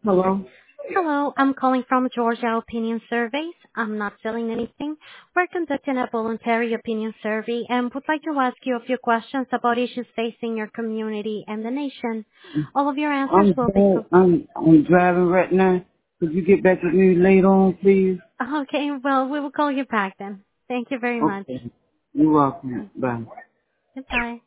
Hello? Hello, I'm calling from Georgia Opinion Surveys. I'm not selling anything. We're conducting a voluntary opinion survey and would like to ask you a few questions about issues facing your community and the nation. All of your answers will be I'm driving right now. Could you get back with me later on, please? okay. Well, we will call you back then. Thank you very much. Okay. You're welcome. Bye. Goodbye.